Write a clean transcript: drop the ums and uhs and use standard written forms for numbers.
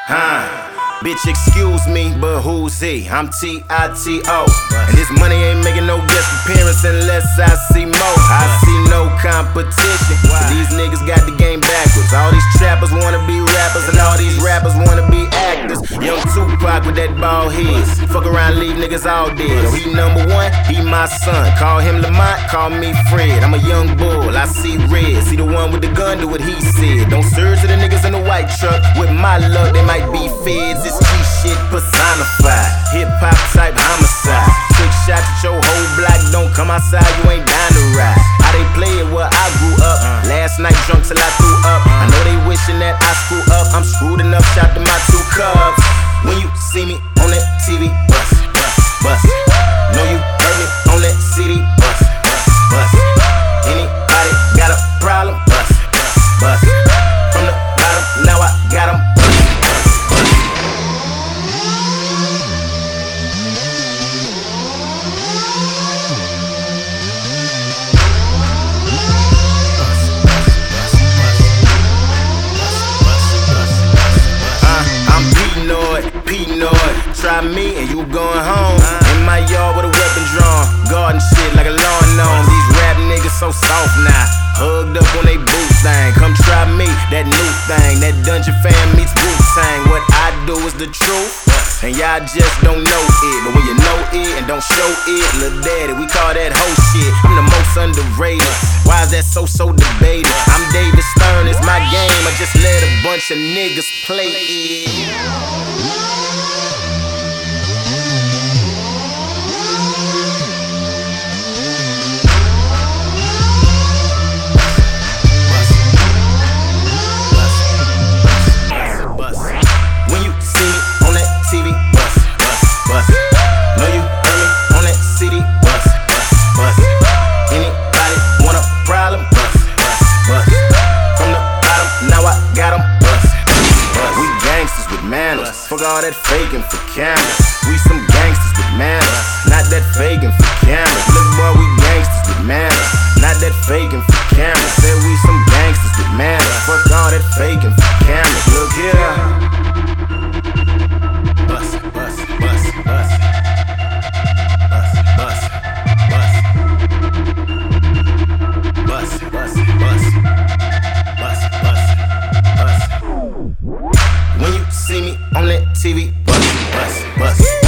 Bitch, excuse me, but who's he? I'm T-I-T-O. And this money ain't making no guest appearance unless I see more. I see no competition. These niggas got the game backwards. All these trappers wanna be rappers, and all these rappers wanna be actors. Young Tupac with that bald head. Fuck around, leave niggas all dead. He number one, he my son. Call him Lamont, call me Fred. I'm a young bull, I see red. See the one with the gun, do what he said. Don't surge to the niggas in the white truck. With my luck, they might be feds. It's G shit personified. Hip-hop type homicide. Took shots at your whole block. Don't come outside, you ain't down to ride. How they play it where I grew up. Last night drunk till I threw up. I know they wishing that I screw up. I'm screwed enough, shot to my 2 cubs. When you see me on that TV, bust, bust, bust. Know you heard me on that CD, bust, bust, bust. Anybody got a problem? Bust, bust, bust. From the bottom, now I got 'em. Try me and you going home. In my yard with a weapon drawn. Garden shit like a lawn gnome. These rap niggas so soft now. Hugged up on they boot thing. Come try me, that new thing. That Dungeon Fam meets Wu-Tang. What I do is the truth, and y'all just don't know it. But when you know it and don't show it, Lil Daddy, we call that hoe shit. I'm the most underrated. Why is that so debated? I'm David Stern, it's my game. I just let a bunch of niggas play it. Fuck all that faking for cameras. We some gangsters with manners, not that faking for cameras. Look, boy, we gangsters with manners, not that faking for cameras. Said we some gangsters with manners. Fuck all that faking for cameras. Look here. Bust, bust, bust, bust. Bust, bust, bust. Bust, bust, bust. Bust, bust, bust. When you see me on that TV, bust, bust, bust.